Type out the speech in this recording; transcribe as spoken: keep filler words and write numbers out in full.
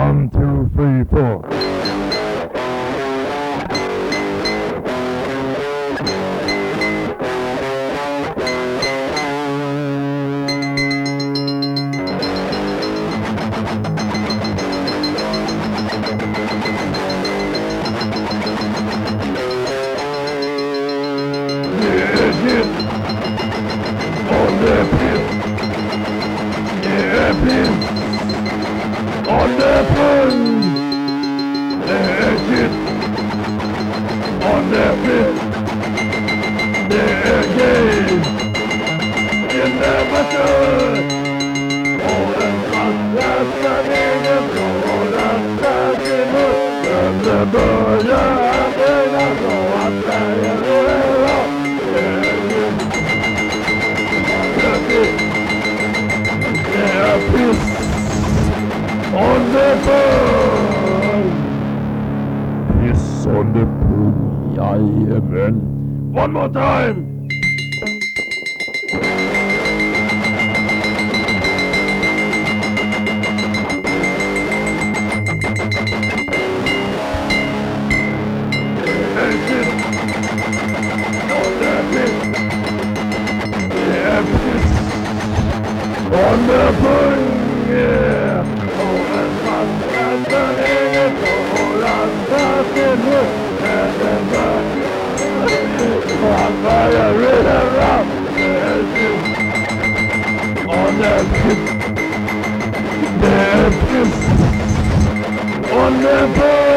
One, two, three, four. On the pin. Yeah, pin. On the pin. Yeah, shit. On the pin. Yeah, game. In the battle. All the thunder, running and all the thunder. And the bird, and the bird, and the on the burn! Piss on the pool, yeah, man. One more time! On the burn, yeah! Oh, and fun, and burning it, all on fucking wood, and then burn. On fire, rid around, on the pit, the pit, on the burn.